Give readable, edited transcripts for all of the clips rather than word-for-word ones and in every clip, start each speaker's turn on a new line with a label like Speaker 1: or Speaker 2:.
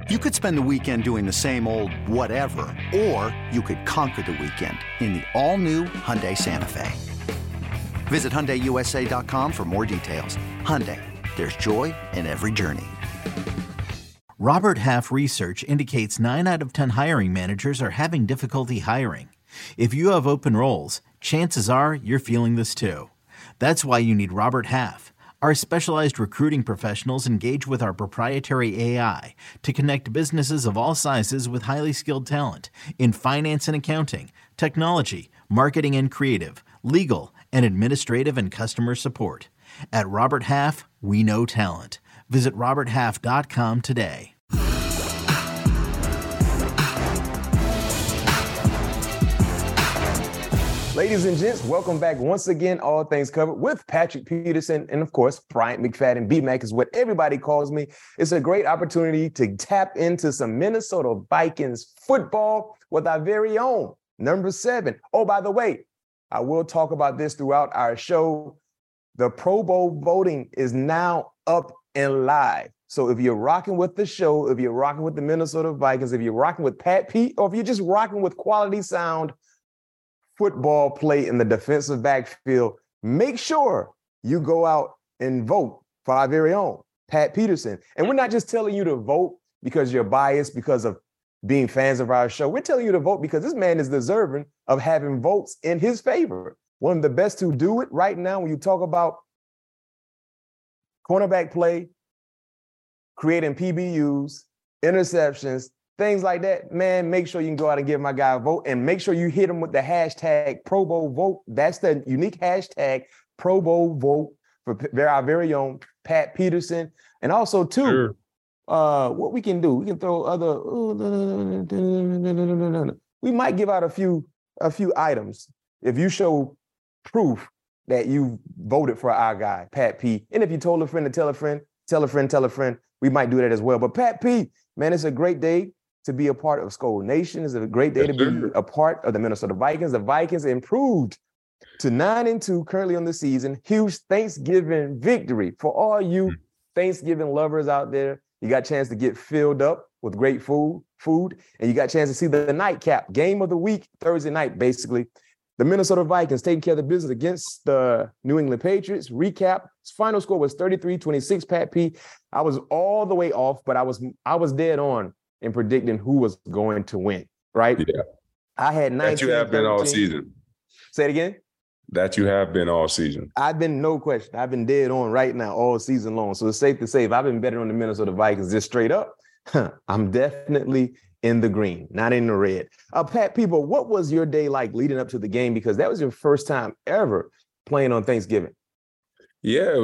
Speaker 1: You could spend the weekend doing the same old whatever, or you could conquer the weekend in the all-new Hyundai Santa Fe. Visit HyundaiUSA.com for more details. Hyundai, there's joy in every journey.
Speaker 2: Robert Half research indicates 9 out of 10 hiring managers are having difficulty hiring. If you have open roles, chances are you're feeling this too. That's why you need Robert Half. Our specialized recruiting professionals engage with our proprietary AI to connect businesses of all sizes with highly skilled talent in finance and accounting, technology, marketing and creative, legal, and administrative and customer support. At Robert Half, we know talent. Visit roberthalf.com today.
Speaker 3: Ladies and gents, welcome back once again, All Things Covered with Patrick Peterson and, of course, Bryant McFadden. B-Mac is what everybody calls me. It's a great opportunity to tap into some Minnesota Vikings football with our very own number 7. Oh, by the way, I will talk about this throughout our show. The Pro Bowl voting is now up and live. So if you're rocking with the show, if you're rocking with the Minnesota Vikings, if you're rocking with Pat Pete, or if you're just rocking with quality sound football play in the defensive backfield, make sure you go out and vote for our very own Pat Peterson. And we're not just telling you to vote because you're biased because of being fans of our show. We're telling you to vote because this man is deserving of having votes in his favor. One of the best to do it right now when you talk about cornerback play, creating PBUs, interceptions, things like that, man, make sure you can go out and give my guy a vote, and make sure you hit him with the hashtag Pro Bowl vote. That's the unique hashtag Pro Bowl vote for our very own Pat Peterson. And also, too, what we can do, we can throw other, we might give out a few items if you show proof that you voted for our guy, Pat P. And if you told a friend to tell a friend, tell a friend, tell a friend, we might do that as well. But Pat P, man, it's a great day to be a part of Skol Nation. It's a great day to be a part of the Minnesota Vikings. The Vikings improved to 9-2 currently on the season. Huge Thanksgiving victory for all you Thanksgiving lovers out there. You got a chance to get filled up with great food, and you got a chance to see the nightcap game of the week, Thursday night, basically. The Minnesota Vikings taking care of the business against the New England Patriots. Recap, his final score was 33-26, Pat P. I was all the way off, but I was dead on in predicting who was going to win, right?
Speaker 4: Yeah.
Speaker 3: I had 19.
Speaker 4: That you have been all season.
Speaker 3: Say it again?
Speaker 4: That you have been all season.
Speaker 3: I've been, no question. I've been dead on right now all season long. So it's safe to say if I've been betting on the Minnesota Vikings just straight up, I'm definitely in the green, not in the red. Pat, people, what was your day like leading up to the game? Because that was your first time ever playing on Thanksgiving.
Speaker 4: Yeah, it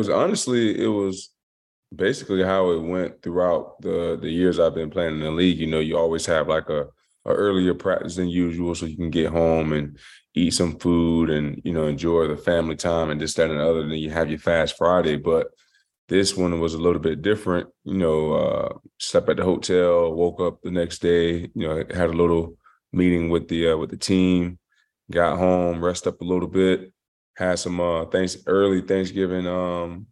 Speaker 4: was basically how it went throughout the years I've been playing in the league. You know, you always have like a earlier practice than usual so you can get home and eat some food and, you know, enjoy the family time and this, that, and the other. Then you have your Fast Friday. But this one was a little bit different. You know, slept at the hotel, woke up the next day, you know, had a little meeting with the team, got home, rest up a little bit, had some early Thanksgiving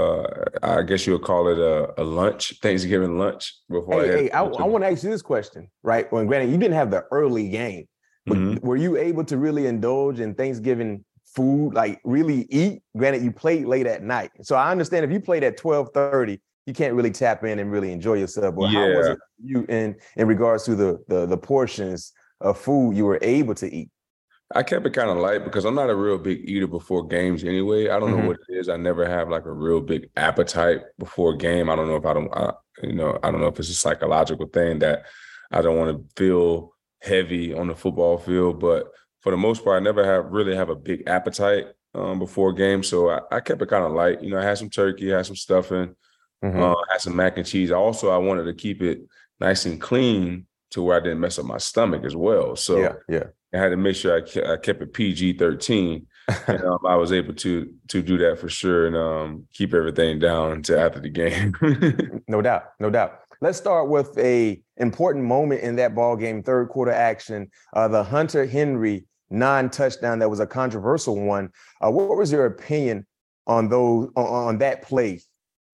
Speaker 4: I guess you would call it a lunch, Thanksgiving lunch. Before
Speaker 3: I want to ask you this question, right? Well, granted, you didn't have the early game, but were you able to really indulge in Thanksgiving food, like really eat? Granted, you played late at night. So I understand if you played at 12:30, you can't really tap in and really enjoy yourself. But how was it you in regards to the portions of food you were able to eat?
Speaker 4: I kept it kind of light because I'm not a real big eater before games anyway. I don't know what it is. I never have like a real big appetite before a game. I don't know if I don't know if it's a psychological thing that I don't want to feel heavy on the football field. But for the most part, I never really have a big appetite before a game. So I kept it kind of light. You know, I had some turkey, had some stuffing, had some mac and cheese. Also, I wanted to keep it nice and clean to where I didn't mess up my stomach as well. So I had to make sure I kept it PG-13. And I was able to do that for sure and keep everything down until after the game.
Speaker 3: No doubt. Let's start with a important moment in that ball game, third quarter action, the Hunter Henry non-touchdown that was a controversial one. What was your opinion on that play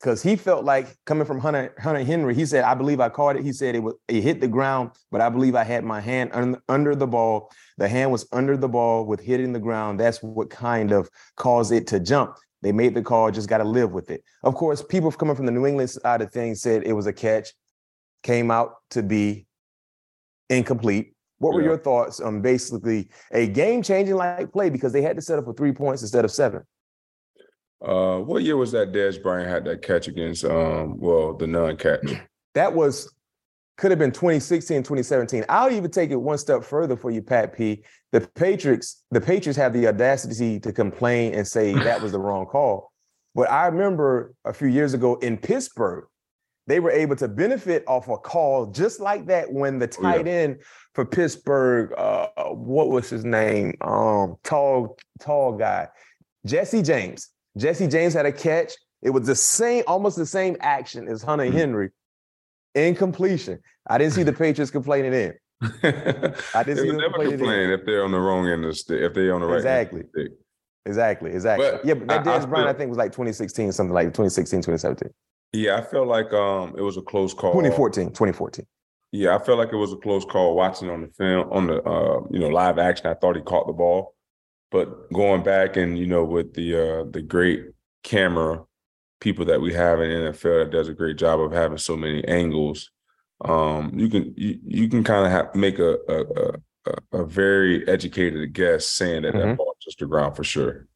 Speaker 3: because he felt like coming from Hunter Henry, he said, I believe I caught it. He said it hit the ground, but I believe I had my hand under the ball. The hand was under the ball with hitting the ground. That's what kind of caused it to jump. They made the call, just got to live with it. Of course, people coming from the New England side of things said it was a catch, came out to be incomplete. What were your thoughts on basically a game-changing like play because they had to settle for 3 points instead of 7?
Speaker 4: What year was that Dez Bryant had that catch against, the non-catch?
Speaker 3: That could have been 2016, 2017. I'll even take it one step further for you, Pat P. The Patriots have the audacity to complain and say that was the wrong call. But I remember a few years ago in Pittsburgh, they were able to benefit off a call just like that when the tight end for Pittsburgh, what was his name? Tall guy, Jesse James. Jesse James had a catch. It was almost the same action as Hunter Henry. Incompletion. I didn't see the Patriots complaining in. I didn't see them
Speaker 4: never complain if they're on the wrong end of the stick, if they're on the right end of the stick.
Speaker 3: Exactly. But that Dez Bryant, I think, was like 2016, something like 2016, 2017.
Speaker 4: Yeah, I felt like it was a close call.
Speaker 3: 2014.
Speaker 4: Yeah, I felt like it was a close call watching on the film, on the live action. I thought he caught the ball. But going back and, with the great camera people that we have in the NFL that does a great job of having so many angles, you can kind of make a very educated guess saying that that ball touched the ground for sure.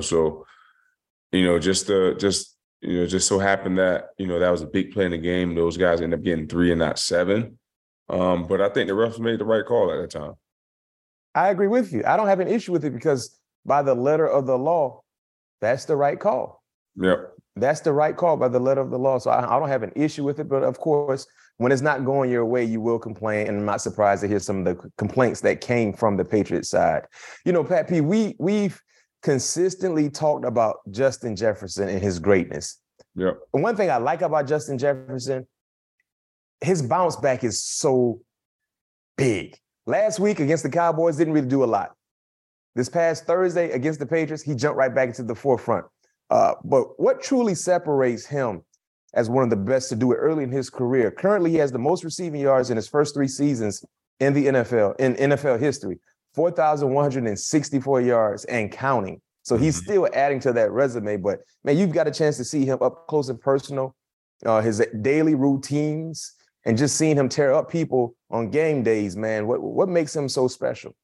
Speaker 4: Just so happened that, that was a big play in the game. Those guys ended up getting 3 and not 7. But I think the refs made the right call at that time.
Speaker 3: I agree with you. I don't have an issue with it because by the letter of the law, that's the right call.
Speaker 4: Yep.
Speaker 3: That's the right call by the letter of the law. So I don't have an issue with it. But of course, when it's not going your way, you will complain. And I'm not surprised to hear some of the complaints that came from the Patriots side. Pat P, we've consistently talked about Justin Jefferson and his greatness.
Speaker 4: Yep.
Speaker 3: And one thing I like about Justin Jefferson, his bounce back is so big. Last week against the Cowboys, didn't really do a lot. This past Thursday against the Patriots, he jumped right back into the forefront. But what truly separates him as one of the best to do it early in his career? Currently, he has the most receiving yards in his first 3 seasons in the NFL, in NFL history, 4,164 yards and counting. So he's still adding to that resume. But, man, you've got a chance to see him up close and personal, his daily routines, and just seeing him tear up people on game days, man. What makes him so special?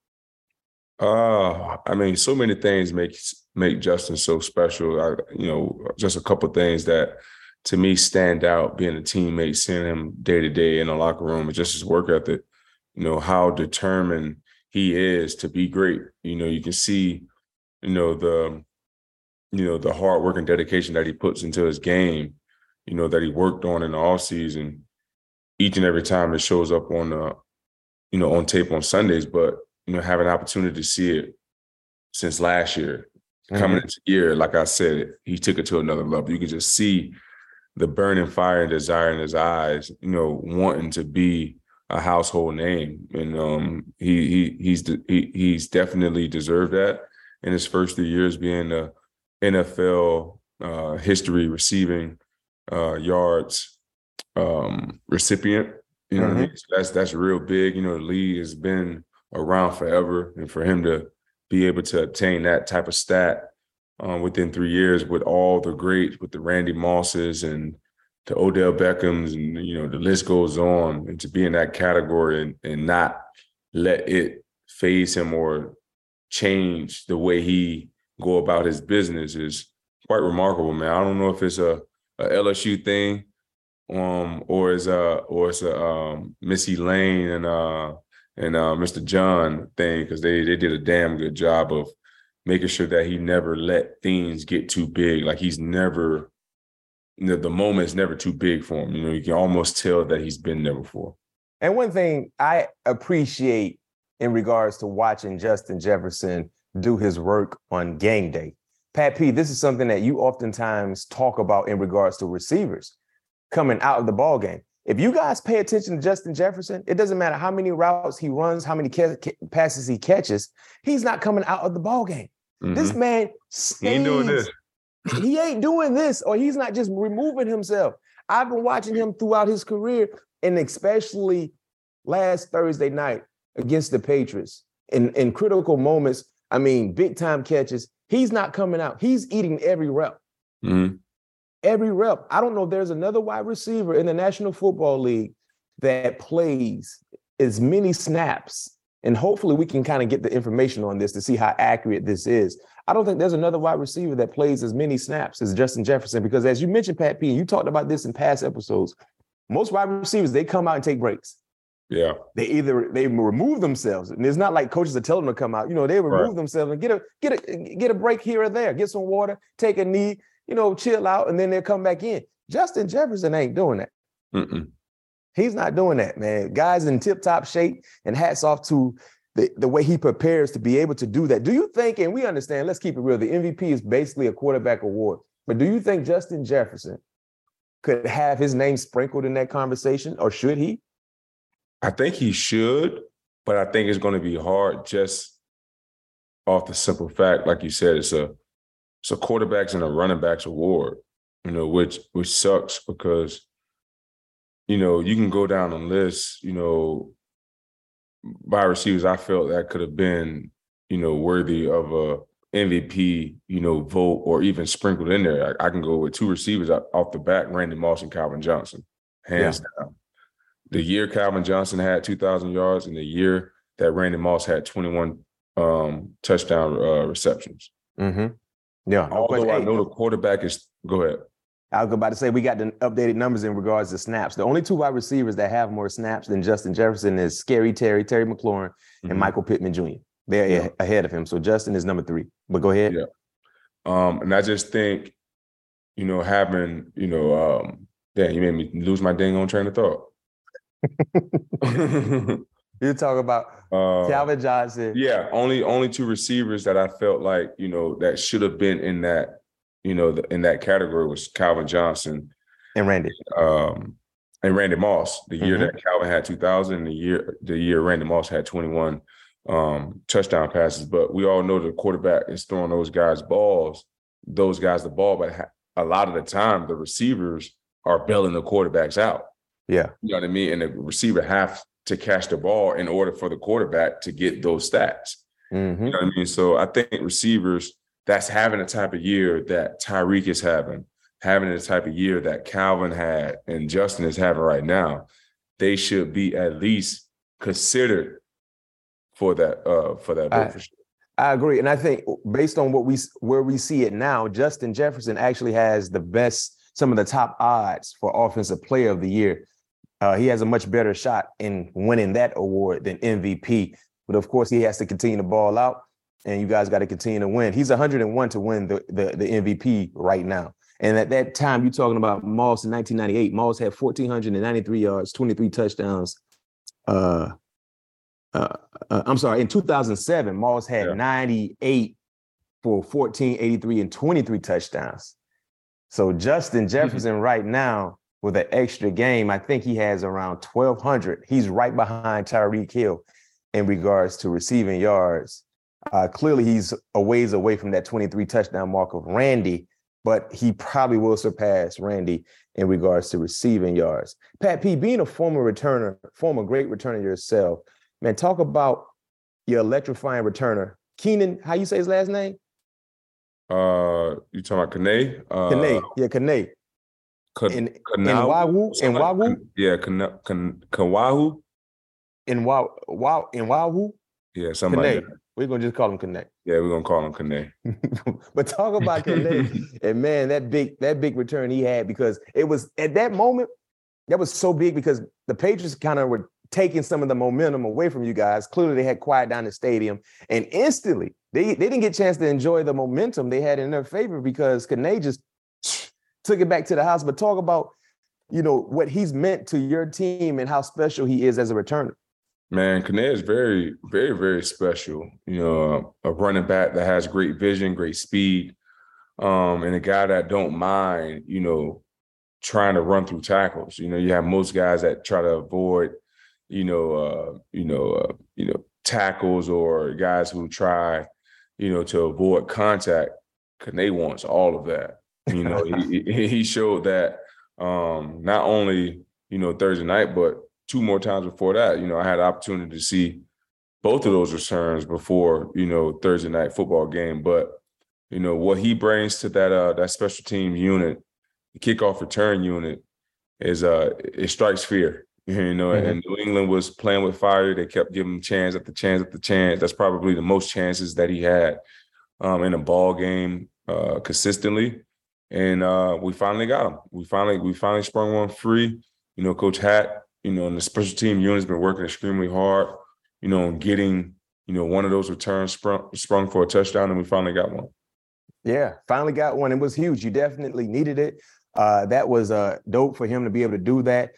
Speaker 4: So many things make Justin so special. Just a couple of things that to me stand out being a teammate, seeing him day to day in the locker room, and just his work ethic, how determined he is to be great. You can see, the hard work and dedication that he puts into his game, that he worked on in the offseason. Each and every time it shows up on on tape on Sundays, but have an opportunity to see it since last year. Coming into the year, like I said, he took it to another level. You can just see the burning fire and desire in his eyes, wanting to be a household name. And he's definitely deserved that in his first 3 years being the NFL history receiving yards recipient. What I mean? So that's real big. The league has been around forever, and for him to be able to obtain that type of stat within 3 years with all the greats, with the Randy Mosses and the Odell Beckhams, and the list goes on, and to be in that category and not let it phase him or change the way he go about his business is quite remarkable, man. I don't know if it's a LSU thing, or it's a Missy Lane and Mr. John thing, because they did a damn good job of making sure that he never let things get too big. Like he's never, the moment's never too big for him. You can almost tell that he's been there before.
Speaker 3: And one thing I appreciate in regards to watching Justin Jefferson do his work on game day, Pat P, this is something that you oftentimes talk about in regards to receivers coming out of the ball game. If you guys pay attention to Justin Jefferson, it doesn't matter how many routes he runs, how many passes he catches, he's not coming out of the ball game. This man stays.
Speaker 4: He ain't doing this.
Speaker 3: He ain't doing this, or he's not just removing himself. I've been watching him throughout his career, and especially last Thursday night against the Patriots in critical moments. I mean, big time catches. He's not coming out. He's eating every rep.
Speaker 4: Mm-hmm.
Speaker 3: Every rep. I don't know if there's another wide receiver in the National Football League that plays as many snaps. And hopefully we can kind of get the information on this to see how accurate this is. I don't think there's another wide receiver that plays as many snaps as Justin Jefferson, because as you mentioned, Pat P, and you talked about this in past episodes, most wide receivers, they come out and take breaks.
Speaker 4: Yeah.
Speaker 3: They remove themselves. And it's not like coaches are telling them to come out. They remove themselves and get a break here or there, get some water, take a knee, chill out, and then they'll come back in. Justin Jefferson ain't doing that.
Speaker 4: Mm-mm.
Speaker 3: He's not doing that, man. Guy's in tip-top shape, and hats off to the way he prepares to be able to do that. Do you think, and we understand, let's keep it real, the MVP is basically a quarterback award, but do you think Justin Jefferson could have his name sprinkled in that conversation, or should he?
Speaker 4: I think he should, but I think it's going to be hard just off the simple fact, like you said, it's a quarterbacks and a running backs award, which sucks because you can go down a list, by receivers I felt that could have been, worthy of a MVP, vote or even sprinkled in there. I can go with two receivers off the bat, Randy Moss and Calvin Johnson, hands down. The year Calvin Johnson had 2,000 yards and the year that Randy Moss had 21 touchdown receptions.
Speaker 3: Mm-hmm. Yeah.
Speaker 4: Although I know the quarterback is – go ahead.
Speaker 3: I was about to say we got the updated numbers in regards to snaps. The only two wide receivers that have more snaps than Justin Jefferson is Scary Terry McLaurin, and Michael Pittman Jr. They're ahead of him. So Justin is number 3. But go ahead.
Speaker 4: Yeah. And I just think, having, damn, you made me lose my dang on train of thought.
Speaker 3: You talk about Calvin Johnson.
Speaker 4: Yeah, only two receivers that I felt like, that should have been in that, in that category was Calvin Johnson
Speaker 3: and Randy.
Speaker 4: And Randy Moss. The year that Calvin had 2,000, the year Randy Moss had 21 touchdown passes. But we all know the quarterback is throwing those guys the ball, but a lot of the time the receivers are bailing the quarterbacks out.
Speaker 3: Yeah.
Speaker 4: You know what I mean? And the receiver have to catch the ball in order for the quarterback to get those stats.
Speaker 3: Mm-hmm.
Speaker 4: You know what I mean? So I think receivers that's having the type of year that Tyreek is having the type of year that Calvin had and Justin is having right now, they should be at least considered for that vote for sure.
Speaker 3: I agree. And I think based on where we see it now, Justin Jefferson actually has some of the top odds for Offensive Player of the Year. He has a much better shot in winning that award than MVP. But of course, he has to continue to ball out, and you guys got to continue to win. He's 101 to win the MVP right now. And at that time, you're talking about Moss in 1998. Moss had 1,493 yards, 23 touchdowns. I'm sorry, in 2007, Moss had 98 for 1,483 and 23 touchdowns. So Justin Jefferson right now, with an extra game, I think he has around 1,200. He's right behind Tyreek Hill in regards to receiving yards. Clearly, he's a ways away from that 23 touchdown mark of Randy, but he probably will surpass Randy in regards to receiving yards. Pat P, being a former great returner yourself, man, talk about your electrifying returner. Keenan, how you say his last name?
Speaker 4: You talking about Kane?
Speaker 3: Kane, yeah, Kane. Nwawu?
Speaker 4: Yeah, Kawahu?
Speaker 3: Nwawu?
Speaker 4: Yeah, somebody. Like
Speaker 3: we're going to just call him Kane.
Speaker 4: Yeah, we're going to call him Kane.
Speaker 3: But talk about Kane. And man, that big return he had, because it was at that moment, that was so big because the Patriots kind of were taking some of the momentum away from you guys. Clearly, they had quiet down the stadium. And instantly, they didn't get a chance to enjoy the momentum they had in their favor because Kane just took it back to the house. But talk about, what he's meant to your team and how special he is as a returner.
Speaker 4: Man, Kane is very, very, very special. A running back that has great vision, great speed, and a guy that don't mind, trying to run through tackles. You have most guys that try to avoid, tackles, or guys who try, to avoid contact. Kane wants all of that. You know, he showed that not only, you know, Thursday night, but 2 more times before that. You know, I had the opportunity to see both of those returns before, you know, Thursday night football game. But, you know, what he brings to that special team unit, the kickoff return unit, is it strikes fear. You know, and New England was playing with fire. They kept giving him chance after chance after chance. That's probably the most chances that he had in a ball game consistently. And we finally got him. We finally sprung one free. You know, Coach Hatt, you know, and the special team unit has been working extremely hard, you know, on getting, you know, one of those returns sprung for a touchdown, and we finally got one.
Speaker 3: Yeah, finally got one. It was huge. You definitely needed it. That was dope for him to be able to do that.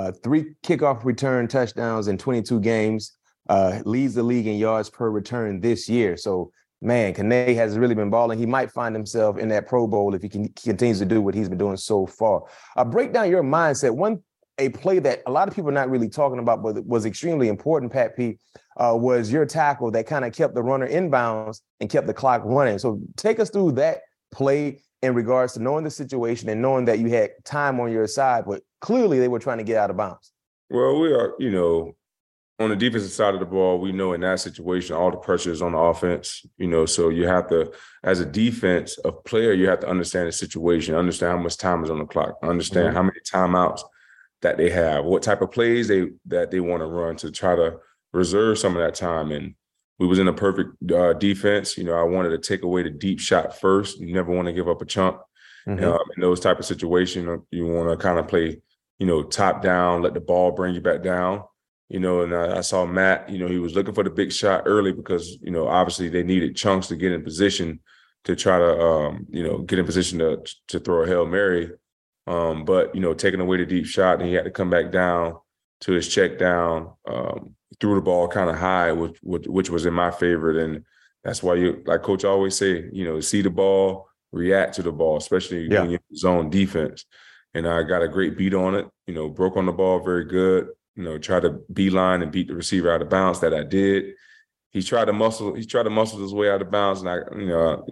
Speaker 3: 3 kickoff return touchdowns in 22 games, leads the league in yards per return this year. So, man, Kane has really been balling. He might find himself in that Pro Bowl if he continues to do what he's been doing so far. Break down your mindset. A play that a lot of people are not really talking about, but was extremely important, Pat P, was your tackle that kind of kept the runner inbounds and kept the clock running. So take us through that play in regards to knowing the situation and knowing that you had time on your side, but clearly they were trying to get out of bounds.
Speaker 4: Well, we are, you know, on the defensive side of the ball, we know in that situation, all the pressure is on the offense, you know, so you have to, as a defense, a player, you have to understand the situation, understand how much time is on the clock, understand how many timeouts that they have, what type of plays that they want to run to try to reserve some of that time. And we was in a perfect defense. You know, I wanted to take away the deep shot first. You never want to give up a chunk. In those type of situations, you want to kind of play, you know, top down, let the ball bring you back down. You know, and I saw Matt, you know, he was looking for the big shot early because, you know, obviously they needed chunks to get in position to try to, you know, get in position to throw a Hail Mary. But, you know, taking away the deep shot, and he had to come back down to his check down, threw the ball kind of high, which was in my favorite. And that's why you, like Coach always say, you know, see the ball, react to the ball, especially when you're in zone defense. And I got a great beat on it, you know, broke on the ball very good, you know, tried to beeline and beat the receiver out of bounds. That I did. He tried to muscle his way out of bounds. And I, you know,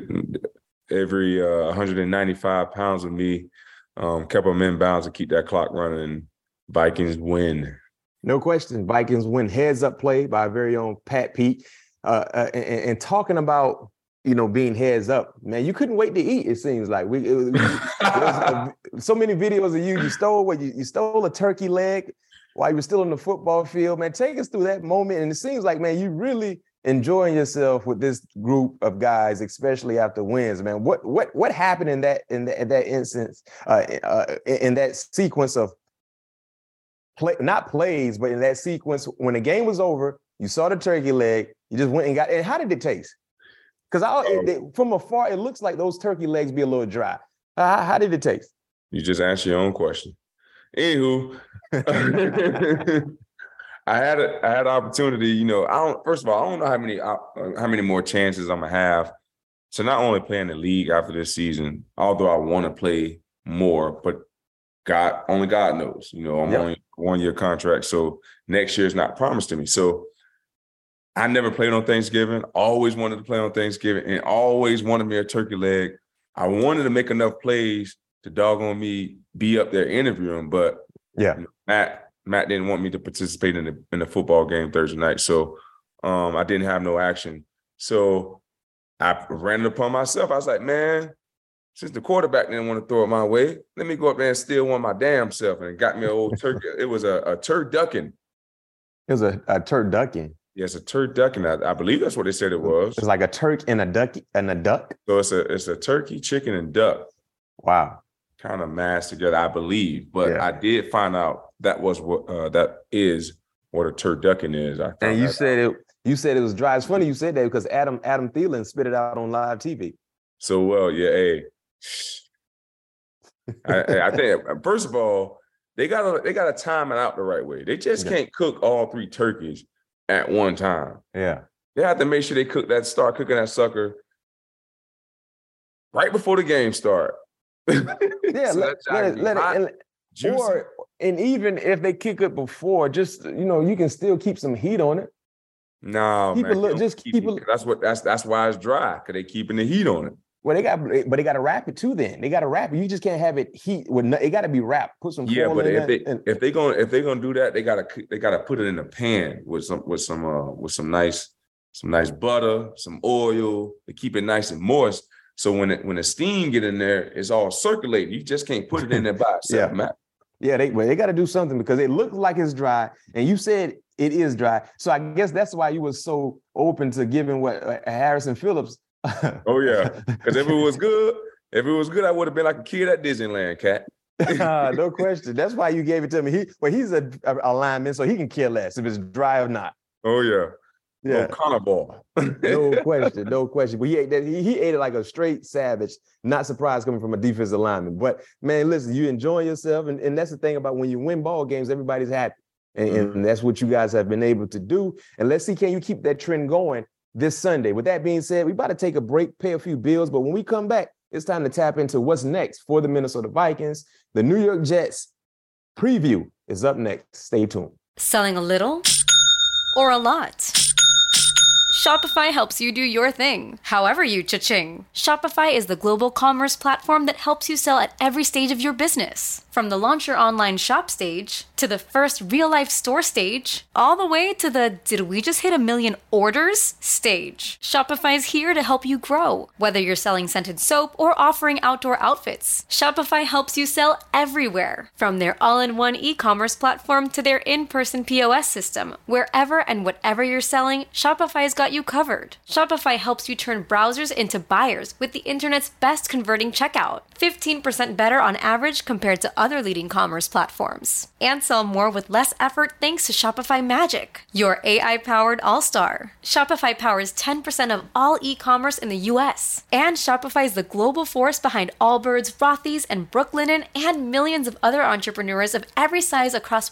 Speaker 4: every 195 pounds of me kept him in bounds to keep that clock running. Vikings win.
Speaker 3: No question. Vikings win. Heads up play by our very own Pat Pete. And talking about, you know, being heads up, man, you couldn't wait to eat. It seems like so many videos of you. You stole a turkey leg while you were still in the football field. Man, take us through that moment. And it seems like, man, you really enjoying yourself with this group of guys, especially after wins. Man, what happened in that instance, in that sequence of not plays, but in that sequence when the game was over, you saw the turkey leg, you just went and got. And how did it taste? Because from afar, it looks like those turkey legs be a little dry. How did it taste?
Speaker 4: You just answered your own question. Anywho, I had an opportunity. You know, first of all, I don't know how many more chances I'm gonna have to not only play in the league after this season, although I want to play more, but only God knows. You know, I'm only a 1-year contract, so next year is not promised to me. So I never played on Thanksgiving, always wanted to play on Thanksgiving, and always wanted me a turkey leg. I wanted to make enough plays to doggone me be up there interviewing, but you know, Matt didn't want me to participate in the football game Thursday night, so I didn't have no action. So I ran it upon myself. I was like, man, since the quarterback didn't want to throw it my way, let me go up there and steal one my damn self, and got me an old turkey. It was a turducken.
Speaker 3: It was a turducken.
Speaker 4: Yes, a turducken. I believe that's what they said it was.
Speaker 3: It's like a turkey and a duck.
Speaker 4: So it's a turkey, chicken, and duck.
Speaker 3: Wow.
Speaker 4: Kind of mashed together, I believe. But I did find out that is what a turducken is.
Speaker 3: And you said it was dry. It's funny you said that because Adam Thielen spit it out on live TV.
Speaker 4: So well, yeah. Hey, I think first of all, they gotta time it out the right way. They just can't cook all 3 turkeys at one time.
Speaker 3: Yeah. They
Speaker 4: have to make sure they start cooking that sucker right before the game start.
Speaker 3: Yeah, so let it and even if they kick it before, just you can still keep some heat on it.
Speaker 4: No, man. That's why it's dry, because they keeping the heat on it.
Speaker 3: Well, they got to wrap it too. Then they got to wrap it. You just can't have it heat. It got to be wrapped. Put some foil
Speaker 4: but
Speaker 3: in
Speaker 4: if they're gonna do that, they gotta put it in a pan with some nice butter, some oil to keep it nice and moist. So when the steam get in there, it's all circulating. You just can't put it in there by itself, man.
Speaker 3: Yeah, they got to do something because it looks like it's dry, and you said it is dry. So I guess that's why you were so open to giving what Harrison Phillips.
Speaker 4: Oh yeah, because if it was good, I would have been like a kid at Disneyland, Cat.
Speaker 3: No question. That's why you gave it to me. He's a lineman, so he can care less if it's dry or not.
Speaker 4: Oh yeah.
Speaker 3: Yeah,
Speaker 4: carnivore.
Speaker 3: no question. But he ate that. He ate it like a straight savage. Not surprised coming from a defensive lineman. But man, listen, you enjoy yourself, and that's the thing about when you win ball games, everybody's happy, and that's what you guys have been able to do. And let's see, can you keep that trend going this Sunday? With that being said, we about to take a break, pay a few bills, but when we come back, it's time to tap into what's next for the Minnesota Vikings. The New York Jets preview is up next. Stay tuned.
Speaker 5: Selling a little or a lot? Shopify helps you do your thing, however you cha-ching. Shopify is the global commerce platform that helps you sell at every stage of your business. From the launch your online shop stage, to the first real-life store stage, all the way to the did we just hit 1 million orders stage. Shopify's here to help you grow. Whether you're selling scented soap or offering outdoor outfits, Shopify helps you sell everywhere. From their all-in-one e-commerce platform to their in-person POS system, wherever and whatever you're selling, Shopify's got you covered. Shopify helps you turn browsers into buyers with the internet's best converting checkout. 15% better on average compared to other leading commerce platforms. And sell more with less effort thanks to Shopify Magic, your AI-powered all-star. Shopify powers 10% of all e-commerce in the US. And Shopify is the global force behind Allbirds, Rothy's, and Brooklinen, and millions of other entrepreneurs of every size across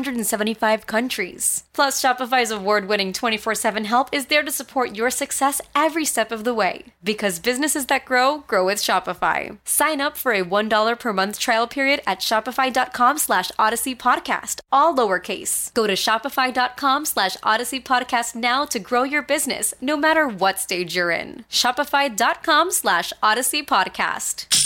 Speaker 5: 175 countries. Plus, Shopify's award-winning 24/7 help is there to support your success every step of the way. Because businesses that grow with Shopify. Sign up for a $1 per month trial period at shopify.com/Odyssey Podcast, all lowercase. Go to shopify.com/Odyssey Podcast now to grow your business, no matter what stage you're in. Shopify.com/Odyssey Podcast.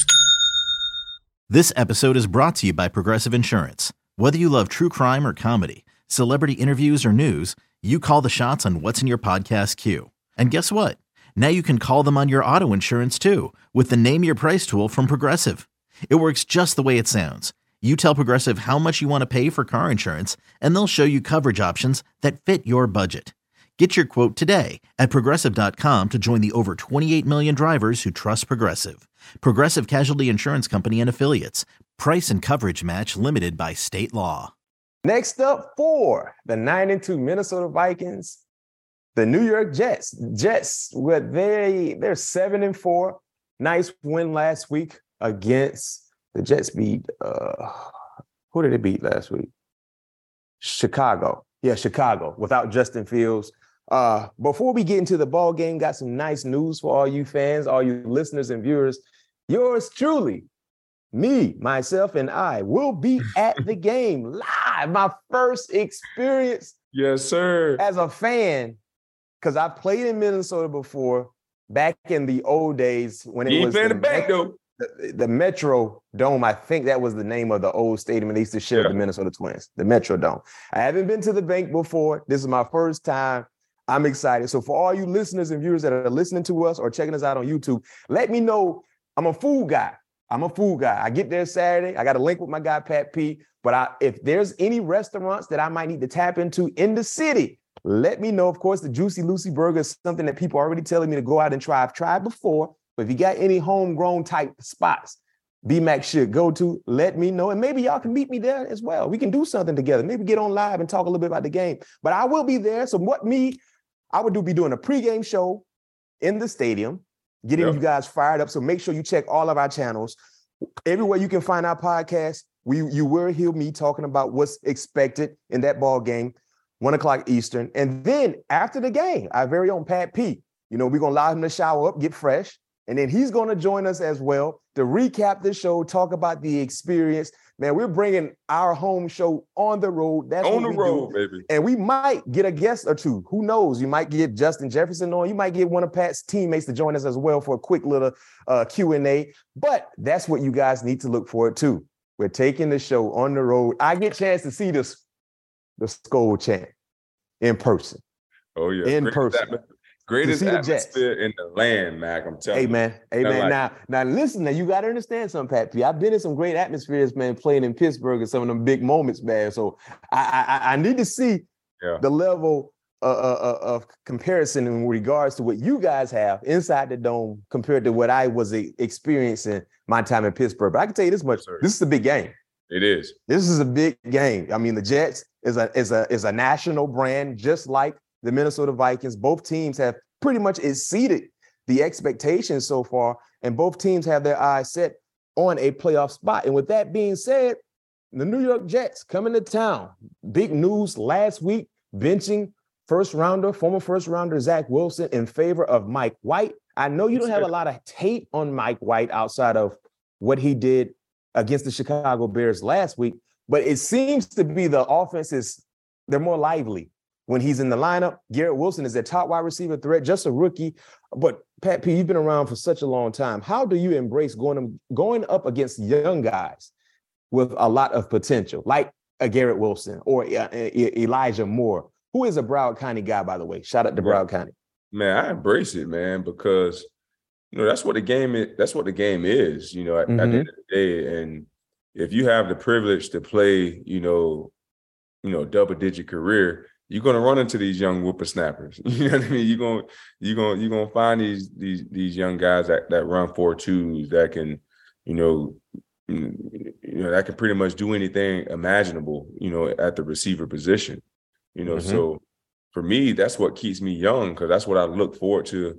Speaker 2: This episode is brought to you by Progressive Insurance. Whether you love true crime or comedy, celebrity interviews or news, you call the shots on what's in your podcast queue. And guess what? Now you can call them on your auto insurance too, with the Name Your Price tool from Progressive. It works just the way it sounds. You tell Progressive how much you want to pay for car insurance, and they'll show you coverage options that fit your budget. Get your quote today at Progressive.com to join the over 28 million drivers who trust Progressive. Progressive Casualty Insurance Company and Affiliates. Price and coverage match limited by state law.
Speaker 3: Next up for the 9-2 Minnesota Vikings, the New York Jets. Jets, they're 7-4. Nice win last week against the Jets. Beat who did they beat last week? Chicago. Yeah, Chicago without Justin Fields. Before we get into the ball game, got some nice news for all you fans, all you listeners and viewers. Yours truly, me, myself, and I will be at the game live. My first experience,
Speaker 4: yes, sir,
Speaker 3: as a fan, because I played in Minnesota before, back in the old days when it was the Metro Dome. I think that was the name of the old stadium they used to share with the Minnesota Twins, the Metro Dome. I haven't been to the bank before. This is my first time. I'm excited. So for all you listeners and viewers that are listening to us or checking us out on YouTube, let me know. I'm a food guy. I get there Saturday. I got a link with my guy, Pat P. But if there's any restaurants that I might need to tap into in the city, let me know. Of course, the Juicy Lucy Burger is something that people are already telling me to go out and try. I've tried before, but if you got any homegrown type spots BMAC should go to, let me know. And maybe y'all can meet me there as well. We can do something together. Maybe get on live and talk a little bit about the game. But I will be there. So I would be doing a pregame show in the stadium, getting you guys fired up. So make sure you check all of our channels. Everywhere you can find our podcast, you will hear me talking about what's expected in that ball game, 1:00 Eastern. And then after the game, our very own Pat P, we're going to allow him to shower up, get fresh. And then he's going to join us as well to recap the show, talk about the experience, Man, we're bringing our home show on the road. That's
Speaker 4: on
Speaker 3: what
Speaker 4: the
Speaker 3: we
Speaker 4: road,
Speaker 3: do.
Speaker 4: baby.
Speaker 3: And we might get a guest or two. Who knows? You might get Justin Jefferson on. You might get one of Pat's teammates to join us as well for a quick little Q&A. But that's what you guys need to look forward to. We're taking the show on the road. I get a chance to see the Skol chant in person.
Speaker 4: Oh, yeah.
Speaker 3: In person.
Speaker 4: Greatest atmosphere in the land, Mac. I'm telling you.
Speaker 3: Hey, man. Now, listen. Now, you got to understand something, Pat P. I've been in some great atmospheres, man, playing in Pittsburgh and some of them big moments, man. So I need to see the level of comparison in regards to what you guys have inside the dome compared to what I was experiencing my time in Pittsburgh. But I can tell you this much: this is a big game.
Speaker 4: It is.
Speaker 3: This is a big game. I mean, the Jets is a national brand, just like the Minnesota Vikings. Both teams have pretty much exceeded the expectations so far, and both teams have their eyes set on a playoff spot. And with that being said, the New York Jets coming to town. Big news last week, benching former first rounder Zach Wilson in favor of Mike White. I know you don't have a lot of tape on Mike White outside of what he did against the Chicago Bears last week, but it seems to be the offenses, they're more lively when he's in the lineup. Garrett Wilson is their top wide receiver threat, just a rookie. But Pat P, you've been around for such a long time. How do you embrace going up against young guys with a lot of potential, like a Garrett Wilson or Elijah Moore, who is a Broward County guy, by the way? Shout out to Broward County.
Speaker 4: Man, I embrace it, man, because that's what the game is. That's what the game is, at the end of the day. And if you have the privilege to play, double-digit career, you're gonna run into these young whippersnappers. You know what I mean? You're gonna find these young guys that run 4.2s that can, that can pretty much do anything imaginable, at the receiver position. So for me, that's what keeps me young, because that's what I look forward to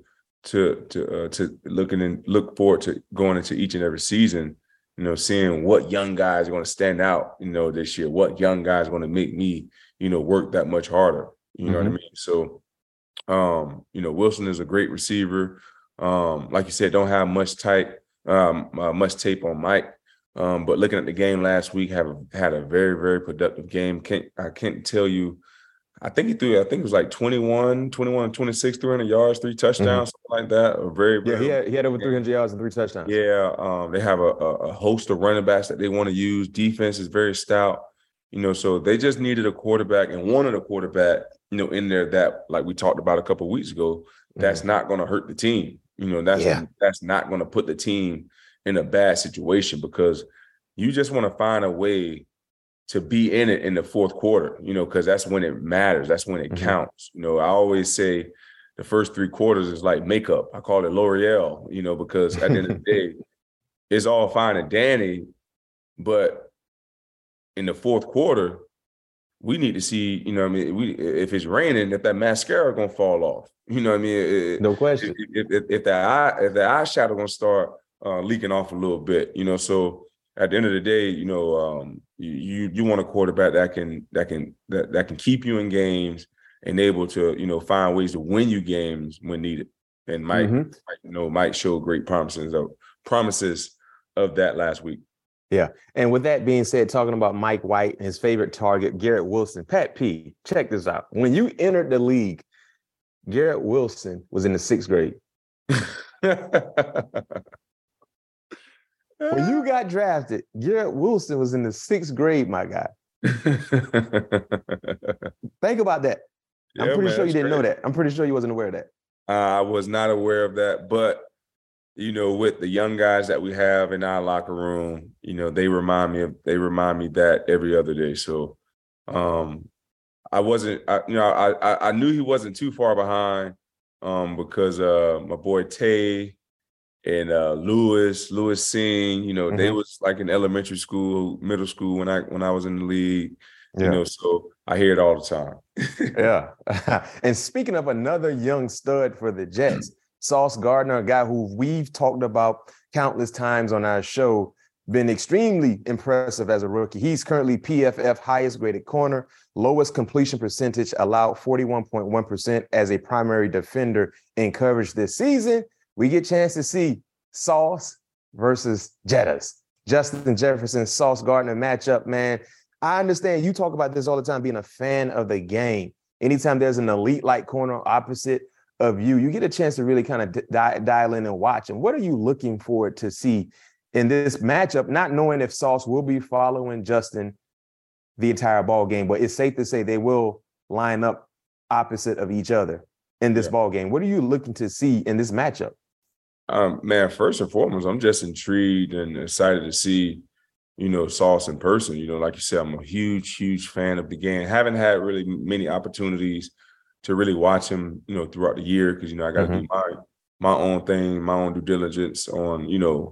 Speaker 4: look forward to going into each and every season. Seeing what young guys are going to stand out, this year, what young guys are going to make me, work that much harder. You know what I mean? So, Wilson is a great receiver. Like you said, don't have much tape on Mike. But looking at the game last week, had a very, very productive game. I can't tell you. I think it was like 21, 26, 300 yards, 3 touchdowns, something like that.
Speaker 3: He had over 300 yards and 3 touchdowns.
Speaker 4: Yeah, they have a host of running backs that they want to use. Defense is very stout, so they just needed a quarterback and wanted a quarterback, in there that, like we talked about a couple of weeks ago, that's not going to hurt the team. That's not going to put the team in a bad situation, because you just want to find a way to be in it in the fourth quarter, because that's when it matters. That's when it counts. I always say the first 3 quarters is like makeup. I call it L'Oreal, because at the end of the day, it's all fine and dandy. But in the fourth quarter, we need to see, if it's raining, if that mascara going to fall off.
Speaker 3: No question.
Speaker 4: If the eyeshadow going to start leaking off a little bit, so at the end of the day, you want a quarterback that can keep you in games and able to, find ways to win you games when needed. And Mike showed great promises of that last week.
Speaker 3: Yeah. And with that being said, talking about Mike White and his favorite target, Garrett Wilson, Pat P, check this out. When you entered the league, Garrett Wilson was in the 6th grade. When you got drafted, Garrett Wilson was in the 6th grade, my guy. Think about that. Yeah, I'm pretty sure you didn't know that. I'm pretty sure you wasn't aware of that.
Speaker 4: I was not aware of that, but with the young guys that we have in our locker room, they remind me that every other day. So, I knew he wasn't too far behind, because my boy Tay and Lewis Singh, they was like in elementary school, middle school when I was in the league, so I hear it all the time.
Speaker 3: Yeah. And speaking of another young stud for the Jets, Sauce Gardner, a guy who we've talked about countless times on our show, been extremely impressive as a rookie. He's currently PFF highest graded corner, lowest completion percentage, allowed 41.1% as a primary defender in coverage this season. We get a chance to see Sauce versus Jettas. Justin Jefferson, Sauce Gardner matchup, man. I understand you talk about this all the time, being a fan of the game. Anytime there's an elite-like corner opposite of you, you get a chance to really kind of dial in and watch. And what are you looking forward to see in this matchup, not knowing if Sauce will be following Justin the entire ball game, but it's safe to say they will line up opposite of each other in this ball game. What are you looking to see in this matchup?
Speaker 4: Man, first and foremost, I'm just intrigued and excited to see, Sauce in person. Like you said, I'm a huge, huge fan of the game. Haven't had really many opportunities to really watch him, throughout the year because, I got to do my own thing, my own due diligence on,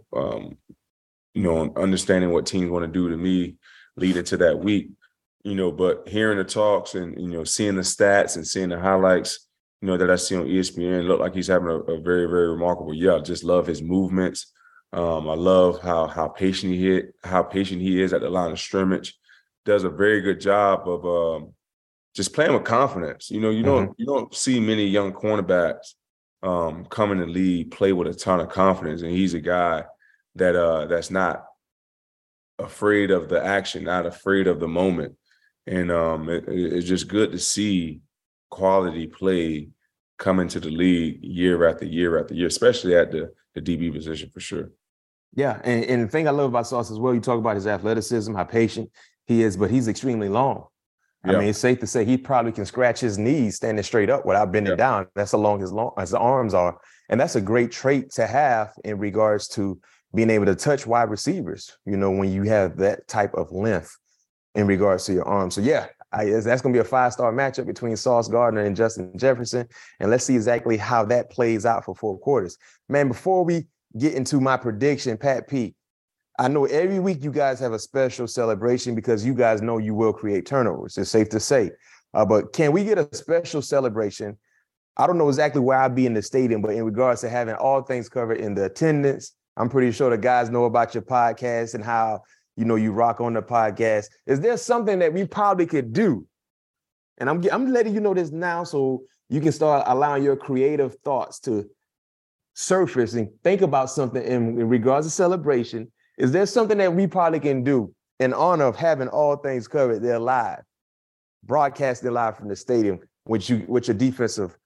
Speaker 4: on understanding what teams want to do to me leading to that week. But hearing the talks and, seeing the stats and seeing the highlights, that I see on ESPN, look like he's having a very, very remarkable year. I just love his movements. I love how patient he is at the line of scrimmage. Does a very good job of just playing with confidence. You don't see many young cornerbacks come in the league, play with a ton of confidence, and he's a guy that's not afraid of the action, not afraid of the moment. And it's just good to see quality play come into the league year after year after year, especially at the DB position for sure.
Speaker 3: Yeah, and the thing I love about Sauce as well, you talk about his athleticism, how patient he is, but he's extremely long. Yeah. I mean, it's safe to say he probably can scratch his knees standing straight up without bending down. That's how long as the arms are. And that's a great trait to have in regards to being able to touch wide receivers, when you have that type of length in regards to your arms. So, that's going to be a 5-star matchup between Sauce Gardner and Justin Jefferson. And let's see exactly how that plays out for 4 quarters. Man, before we get into my prediction, Pat P, I know every week you guys have a special celebration because you guys know you will create turnovers. It's safe to say. But can we get a special celebration? I don't know exactly where I'll be in the stadium, but in regards to having all things covered in the attendance, I'm pretty sure the guys know about your podcast and how, you rock on the podcast. Is there something that we probably could do? And I'm letting you know this now so you can start allowing your creative thoughts to surface and think about something in regards to celebration. Is there something that we probably can do in honor of having all things covered? They're live, broadcasted live from the stadium, which your defensive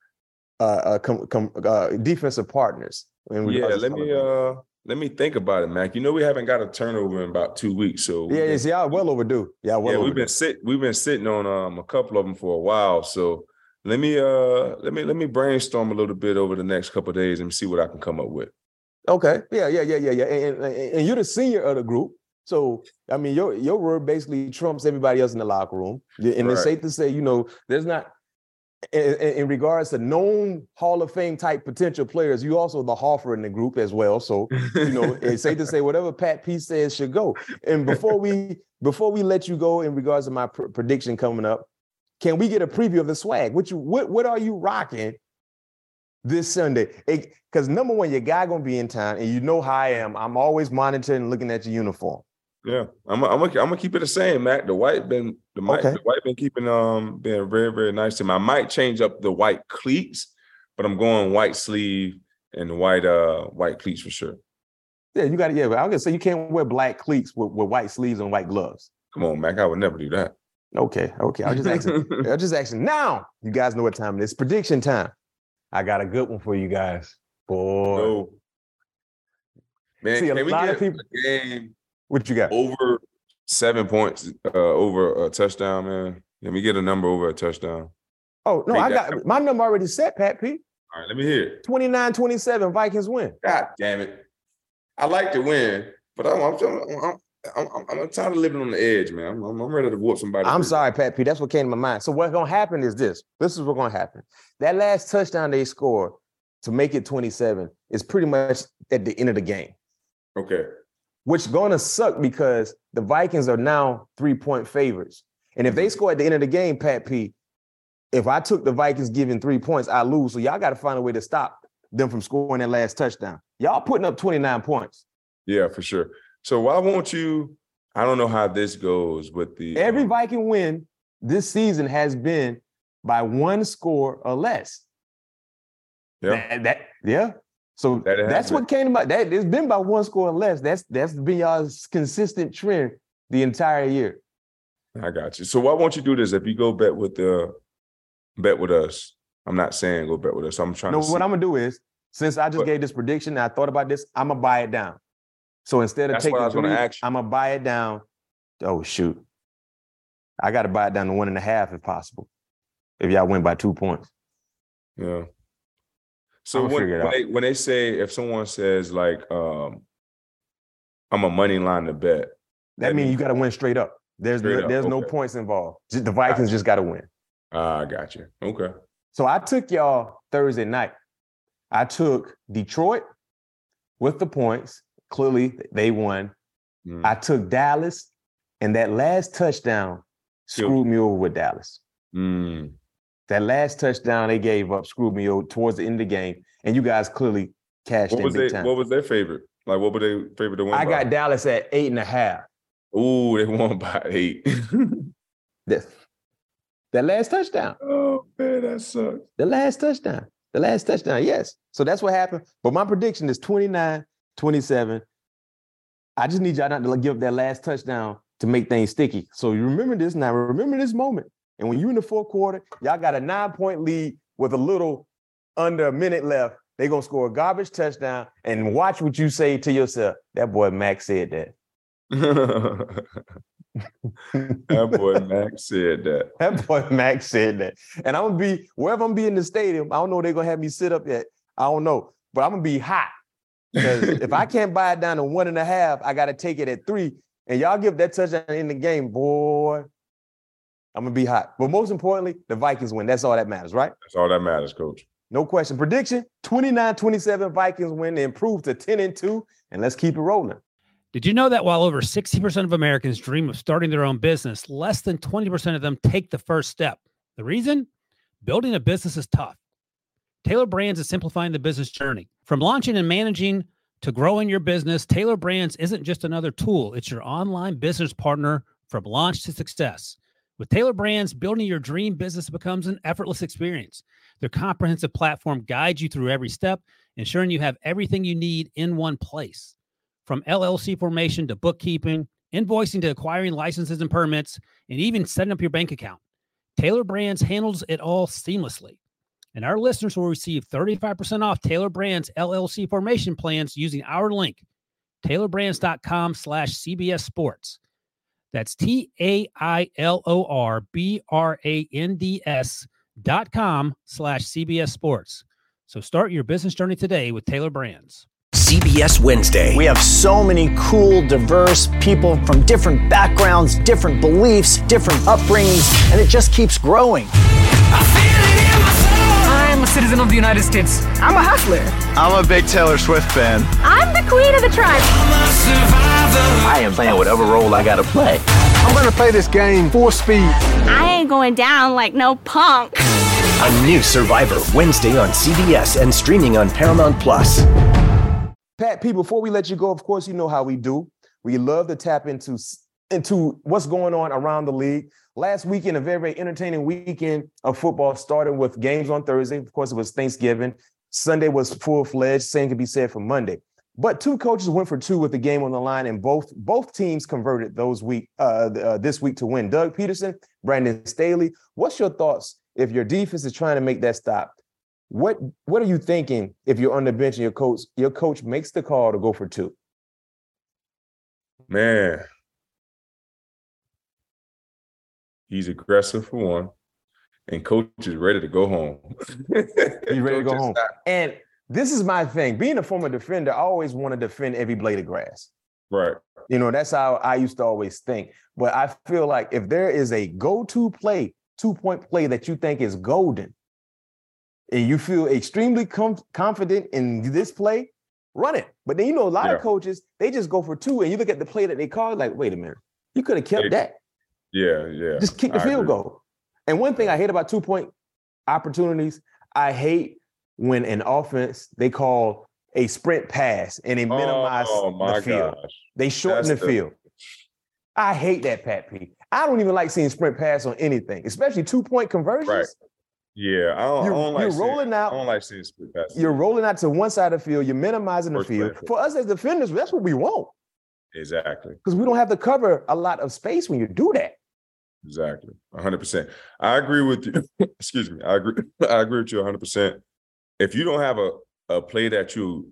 Speaker 3: defensive partners.
Speaker 4: Let me think about it, Mac. We haven't got a turnover in about 2 weeks, so
Speaker 3: y'all well overdue.
Speaker 4: We've been sitting on a couple of them for a while. So let me brainstorm a little bit over the next couple of days and see what I can come up with. Okay.
Speaker 3: Yeah. And you're the senior of the group. So, I mean, your word basically trumps everybody else in the locker room. And It's safe to say, there's not, in regards to known Hall of Fame type potential players, you also the Hoffer in the group as well. So, it's safe to say whatever Pat P says should go. And before we let you go in regards to my prediction coming up, can we get a preview of the swag? What are you rocking this Sunday? Because number one, your guy gonna be in town, and how I am. I'm always monitoring and looking at your uniform.
Speaker 4: Yeah, I'm gonna keep it the same, Mac. The white been keeping being very, very nice to me. I might change up the white cleats, but I'm going white sleeve and white cleats for sure.
Speaker 3: Yeah, you got it. Yeah, but I was gonna say you can't wear black cleats with white sleeves and white gloves.
Speaker 4: Come on, Mac. I would never do that.
Speaker 3: Okay. I was just asking. Now you guys know what time it is. Prediction time. I got a good one for you guys. Boy.
Speaker 4: No. Man, can we get a game?
Speaker 3: What you got?
Speaker 4: Over 7 points, over a touchdown, man. Let me get a number over a touchdown.
Speaker 3: Oh, no, I got my number already set, Pat P.
Speaker 4: All right, let me hear it.
Speaker 3: 29-27, Vikings win.
Speaker 4: God damn it. I like to win, but I'm tired of living on the edge, man. I'm ready to whoop somebody.
Speaker 3: I'm sorry, Pat P. That's what came to my mind. So what's going to happen is this. This is what's going to happen. That last touchdown they scored to make it 27 is pretty much at the end of the game.
Speaker 4: Okay.
Speaker 3: Which is going to suck because the Vikings are now 3-point favorites. And if they score at the end of the game, Pat P., if I took the Vikings giving 3 points, I lose. So y'all got to find a way to stop them from scoring that last touchdown. Y'all putting up 29 points.
Speaker 4: Yeah, for sure. So why won't you – I don't know how this goes with the –
Speaker 3: Every Viking win this season has been by 1 score or less.
Speaker 4: Yeah.
Speaker 3: Yeah. So that's what came about. That it's been about one score or less. That's been y'all's consistent trend the entire year.
Speaker 4: I got you. So why won't you do this? If you go bet with us, I'm not saying go bet with us. I'm trying to see.
Speaker 3: What I'm gonna do is, since I just gave this prediction and I thought about this, I'm gonna buy it down. So instead of taking 3, I'm gonna buy it down. Oh shoot. I gotta buy it down to 1.5 if possible. If y'all win by 2 points.
Speaker 4: Yeah. So when they say, if someone says like, I'm a money line to bet,
Speaker 3: that means you got to win straight up. There's no points involved. The Vikings just got to win.
Speaker 4: I got you. Okay.
Speaker 3: So I took y'all Thursday night. I took Detroit with the points. Clearly, they won. I took Dallas, and that last touchdown screwed me over with Dallas. That last touchdown they gave up screwed me over towards the end of the game, and you guys clearly cashed in big time.
Speaker 4: What was their favorite? Like, what were they favorite to win
Speaker 3: I got Dallas at 8.5.
Speaker 4: Ooh, they won by 8.
Speaker 3: That last touchdown.
Speaker 4: Oh, man, that sucks.
Speaker 3: The last touchdown, yes. So that's what happened. But my prediction is 29-27. I just need y'all not to give up that last touchdown to make things sticky. So you remember this now. Remember this moment. And when you're in the fourth quarter, y'all got a 9-point lead with a little under a minute left. They're going to score a garbage touchdown, and watch what you say to yourself. That boy Max said that.
Speaker 4: That boy Max said that.
Speaker 3: That boy Max said that. And I'm going to be, wherever I'm be in the stadium, I don't know where they're going to have me sit up yet. I don't know. But I'm going to be hot. Because if I can't buy it down to 1.5, I got to take it at 3. And y'all give that touchdown in the game, boy. I'm going to be hot. But most importantly, the Vikings win. That's all that matters, right?
Speaker 4: That's all that matters, Coach.
Speaker 3: No question. Prediction, 29-27 Vikings win to improve to 10-2, and let's keep it rolling.
Speaker 6: Did you know that while over 60% of Americans dream of starting their own business, less than 20% of them take the first step? The reason? Building a business is tough. Taylor Brands is simplifying the business journey. From launching and managing to growing your business, Taylor Brands isn't just another tool. It's your online business partner from launch to success. With Taylor Brands, building your dream business becomes an effortless experience. Their comprehensive platform guides you through every step, ensuring you have everything you need in one place. From LLC formation to bookkeeping, invoicing to acquiring licenses and permits, and even setting up your bank account, Taylor Brands handles it all seamlessly. And our listeners will receive 35% off Taylor Brands LLC formation plans using our link, taylorbrands.com/CBS Sports. That's TAILORBRANDS.com/CBS Sports. So start your business journey today with Taylor Brands.
Speaker 7: CBS Wednesday.
Speaker 8: We have so many cool, diverse people from different backgrounds, different beliefs, different upbringings, and it just keeps growing.
Speaker 9: I'm a citizen of the United States.
Speaker 10: I'm a hustler.
Speaker 11: I'm a big Taylor Swift fan.
Speaker 10: I'm the queen of the tribe.
Speaker 7: I am playing whatever role I gotta play.
Speaker 11: I'm gonna play this game full speed.
Speaker 10: I ain't going down like no punk.
Speaker 7: A new Survivor, Wednesday on CBS and streaming on Paramount+.
Speaker 3: Pat P, before we let you go, of course, you know how we do. We love to tap into what's going on around the league. Last weekend, a very, very entertaining weekend of football started with games on Thursday. Of course, it was Thanksgiving. Sunday was full-fledged. Same could be said for Monday. But 2 coaches went for 2 with the game on the line, and both teams converted this week to win. Doug Peterson, Brandon Staley, what's your thoughts if your defense is trying to make that stop? What are you thinking if you're on the bench and your coach makes the call to go for 2?
Speaker 4: Man, he's aggressive for one, and coach is ready to go home.
Speaker 3: He's ready to go home. And this is my thing. Being a former defender, I always want to defend every blade of grass.
Speaker 4: Right.
Speaker 3: You know, that's how I used to always think. But I feel like if there is a go-to play, 2-point play that you think is golden, and you feel extremely confident in this play, run it. But then, you know, a lot of coaches, they just go for 2, and you look at the play that they call, like, wait a minute, you could have kept that.
Speaker 4: Yeah.
Speaker 3: Just kick the field goal. And one thing I hate about 2-point opportunities, I hate when an offense, they call a sprint pass and they minimize the field.
Speaker 4: Gosh.
Speaker 3: They shorten the field. I hate that, Pat P. I don't even like seeing sprint pass on anything, especially 2-point conversions.
Speaker 4: Right. Yeah, I don't like seeing split passes.
Speaker 3: You're rolling out to one side of the field. You're minimizing the field. For us as defenders, that's what we want.
Speaker 4: Exactly.
Speaker 3: Because we don't have to cover a lot of space when you do that.
Speaker 4: Exactly. 100%. I agree with you. Excuse me. I agree with you 100%. If you don't have a play that you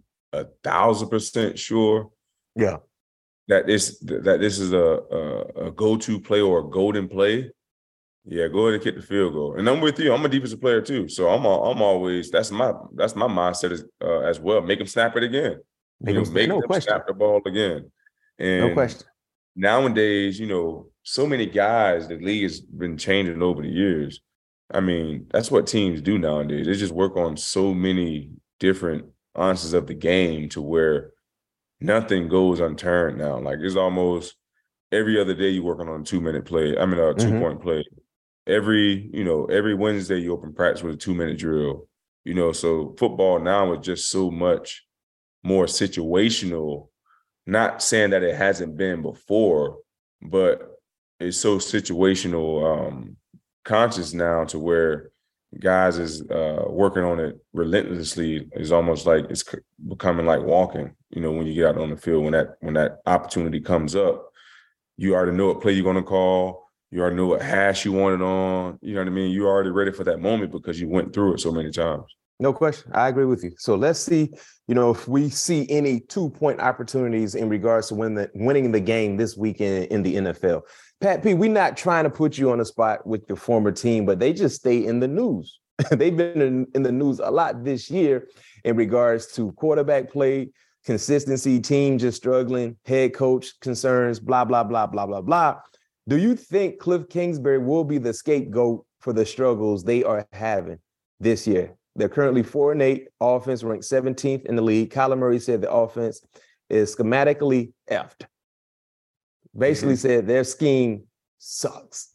Speaker 4: 1,000% sure,
Speaker 3: yeah,
Speaker 4: that this is a go-to play or a golden play, yeah, go ahead and kick the field goal. And I'm with you. I'm a defensive player too, so I'm always that's my mindset as well. Make him snap it again. Make him snap the ball again. And
Speaker 3: no question.
Speaker 4: Nowadays, so many guys, the league has been changing over the years. I mean, that's what teams do nowadays. They just work on so many different nuances of the game to where nothing goes unturned now. Like it's almost every other day you're working on a 2-minute play. I mean, a 2-point play. Every Wednesday you open practice with a 2-minute drill. So football now is just so much more situational. Not saying that it hasn't been before, but it's so situational conscious now to where guys is working on it relentlessly. It's almost like it's becoming like walking, when you get out on the field, when that opportunity comes up, you already know what play you're going to call. You already know what hash you want it on. You know what I mean? You're already ready for that moment because you went through it so many times.
Speaker 3: No question. I agree with you. So let's see, if we see any 2-point opportunities in regards to winning the game this weekend in the NFL. Pat P, we're not trying to put you on the spot with your former team, but they just stay in the news. They've been in the news a lot this year in regards to quarterback play, consistency, team just struggling, head coach concerns, blah, blah, blah, blah, blah, blah. Do you think Cliff Kingsbury will be the scapegoat for the struggles they are having this year? They're currently 4-8, offense ranked 17th in the league. Kyler Murray said the offense is schematically effed. Basically said their scheme sucks.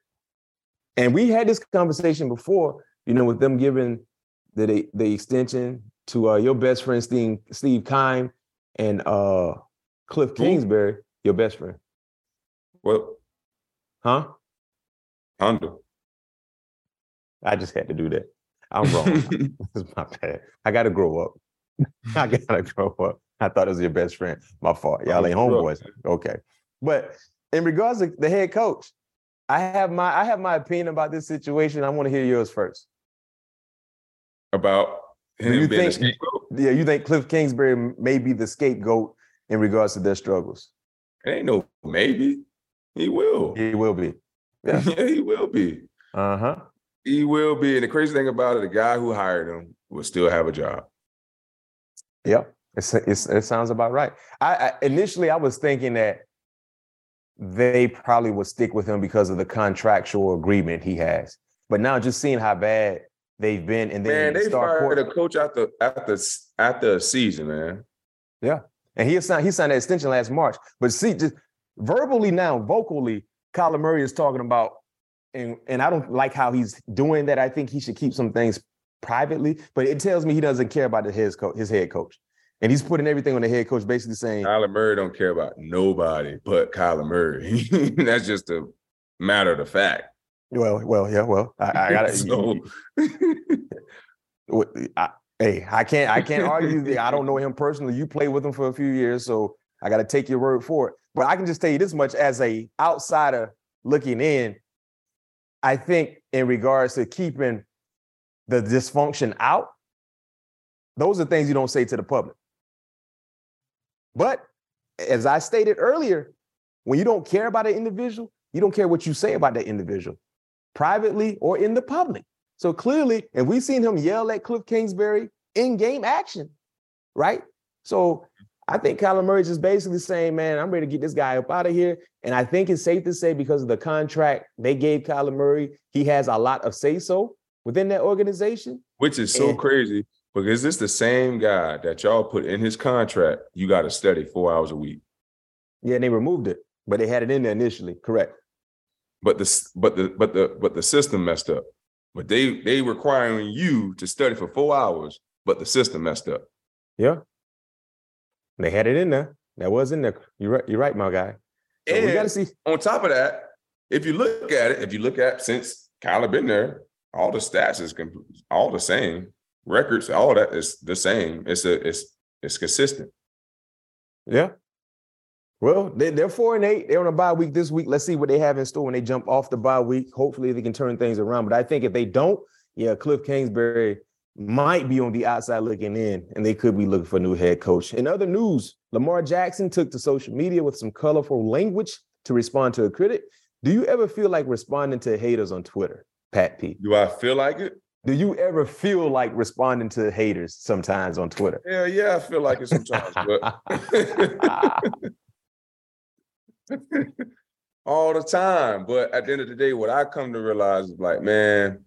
Speaker 3: And we had this conversation before, with them giving the extension to your best friend, Steve Keim, and Cliff Kingsbury, your best friend.
Speaker 4: Well,
Speaker 3: huh?
Speaker 4: Honda.
Speaker 3: I just had to do that. I'm wrong. This is my bad. I got to grow up. I thought it was your best friend. My fault. Y'all ain't homeboys. Okay. But in regards to the head coach, I have my opinion about this situation. I want to hear yours first.
Speaker 4: About him being a scapegoat?
Speaker 3: Yeah, you think Cliff Kingsbury may be the scapegoat in regards to their struggles?
Speaker 4: It ain't no maybe. He will.
Speaker 3: He will be.
Speaker 4: Yeah, he will be.
Speaker 3: Uh-huh.
Speaker 4: He will be. And the crazy thing about it, the guy who hired him will still have a job.
Speaker 3: Yep. It sounds about right. Initially, I was thinking that they probably would stick with him because of the contractual agreement he has. But now just seeing how bad they've been, and then
Speaker 4: they fired a coach after a season, man.
Speaker 3: Yeah. And he signed that extension last March. But see, just verbally now, vocally, Kyler Murray is talking about, and I don't like how he's doing that. I think he should keep some things privately, but it tells me he doesn't care about his head coach. And he's putting everything on the head coach, basically saying
Speaker 4: Kyler Murray don't care about nobody but Kyler Murray. That's just a matter of the fact.
Speaker 3: Well, I got to. I can't argue that. I don't know him personally. You played with him for a few years, so I got to take your word for it. But I can just tell you this much: as a outsider looking in, I think in regards to keeping the dysfunction out, those are things you don't say to the public. But as I stated earlier, when you don't care about an individual, you don't care what you say about that individual, privately or in the public. So clearly, and we've seen him yell at Cliff Kingsbury in game action, right? So I think Kyler Murray is just basically saying, man, I'm ready to get this guy up out of here. And I think it's safe to say, because of the contract they gave Kyler Murray, he has a lot of say-so within that organization.
Speaker 4: Which is so crazy, because this the same guy that y'all put in his contract, you got to study 4 hours a week.
Speaker 3: Yeah, and they removed it, but they had it in there initially, correct.
Speaker 4: But the system messed up. But they requiring you to study for 4 hours, but the system messed up.
Speaker 3: Yeah. They had it in there. That was in there. You're right, my guy. So
Speaker 4: and
Speaker 3: we got to see.
Speaker 4: On top of that, if you look at since Kyler been there, all the stats is all the same. Records, all that is the same. It's consistent.
Speaker 3: Yeah. Well, they're 4-8. They're on a bye week this week. Let's see what they have in store when they jump off the bye week. Hopefully they can turn things around. But I think if they don't, Cliff Kingsbury might be on the outside looking in, and they could be looking for a new head coach. In other news, Lamar Jackson took to social media with some colorful language to respond to a critic. Do you ever feel like responding to haters on Twitter, Pat P?
Speaker 4: Do I feel like it?
Speaker 3: Do you ever feel like responding to haters sometimes on Twitter?
Speaker 4: Yeah, I feel like it sometimes, but all the time. But at the end of the day, what I come to realize is like, man,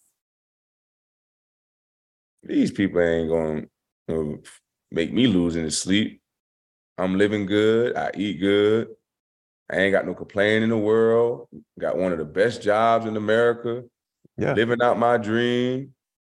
Speaker 4: these people ain't going to make me lose any sleep. I'm living good. I eat good. I ain't got no complaining in the world. Got one of the best jobs in America. Yeah. Living out my dream.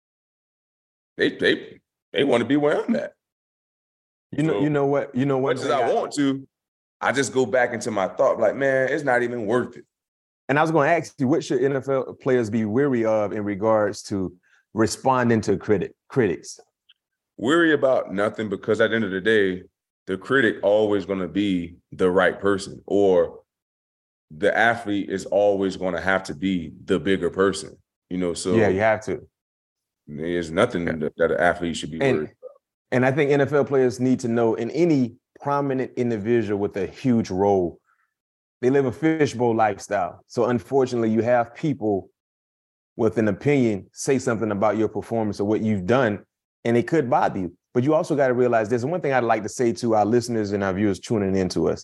Speaker 4: They want to be where I'm at.
Speaker 3: You know what?
Speaker 4: Much as I want to, I just go back into my thought like, man, it's not even worth it.
Speaker 3: And I was going to ask you, what should NFL players be weary of in regards to responding to critics?
Speaker 4: Worry about nothing, because at the end of the day, the critic always going to be the right person, or the athlete is always going to have to be the bigger person. So
Speaker 3: yeah, you have to.
Speaker 4: There's nothing that an athlete should be worried about.
Speaker 3: And I think NFL players need to know, in any prominent individual with a huge role, they live a fishbowl lifestyle. So unfortunately, you have people with an opinion say something about your performance or what you've done, and it could bother you. But you also got to realize there's one thing I'd like to say to our listeners and our viewers tuning into us.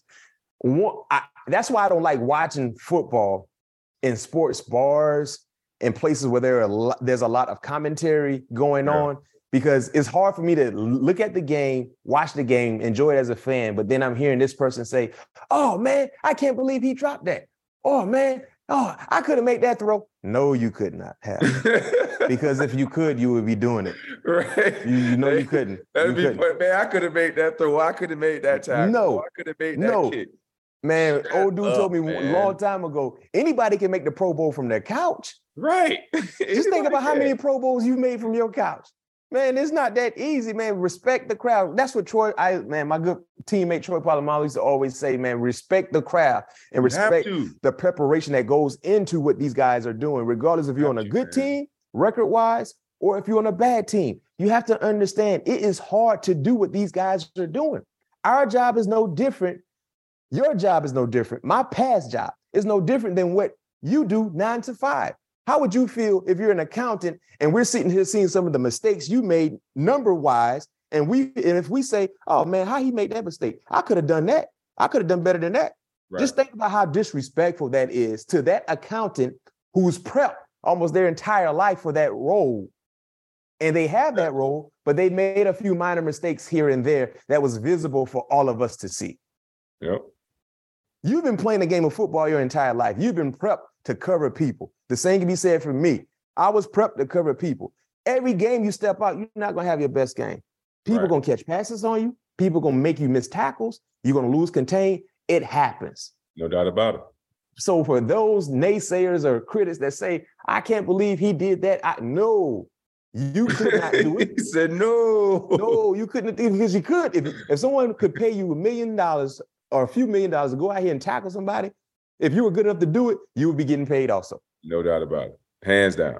Speaker 3: That's why I don't like watching football in sports bars and places where there's a lot of commentary going on, because it's hard for me to look at the game, watch the game, enjoy it as a fan, but then I'm hearing this person say, oh, man, I can't believe he dropped that. Oh, man, I could have made that throw. No, you could not have. Because if you could, you would be doing it.
Speaker 4: Right.
Speaker 3: You couldn't.
Speaker 4: Man, I could have made that throw. I could have made that tackle.
Speaker 3: No.
Speaker 4: I could have made that kick.
Speaker 3: Man, old dude told me a long time ago, anybody can make the Pro Bowl from their couch.
Speaker 4: Right.
Speaker 3: Just think about how many Pro Bowls you made from your couch. Man, it's not that easy, man. Respect the crowd. That's what my good teammate Troy Polamalu used to always say, man, respect the crowd and respect the preparation that goes into what these guys are doing, regardless if you're on a good team, record-wise, or if you're on a bad team. You have to understand it is hard to do what these guys are doing. Our job is no different. Your job is no different. My past job is no different than what you do 9 to 5. How would you feel if you're an accountant and we're sitting here seeing some of the mistakes you made number-wise, and if we say, oh, man, how he made that mistake? I could have done that. I could have done better than that. Right. Just think about how disrespectful that is to that accountant who's prepped almost their entire life for that role. And they have that role, but they made a few minor mistakes here and there that was visible for all of us to see.
Speaker 4: Yep.
Speaker 3: You've been playing the game of football your entire life. You've been prepped to cover people. The same can be said for me. I was prepped to cover people. Every game you step out, you're not going to have your best game. People are going to catch passes on you. People are going to make you miss tackles. You're going to lose contain. It happens.
Speaker 4: No doubt about it.
Speaker 3: So for those naysayers or critics that say, I can't believe he did that, no, you could not do it.
Speaker 4: He said no.
Speaker 3: No, you couldn't, because you could. If someone could pay you $1 million or a few $1 million to go out here and tackle somebody, if you were good enough to do it, you would be getting paid also.
Speaker 4: No doubt about it. Hands down.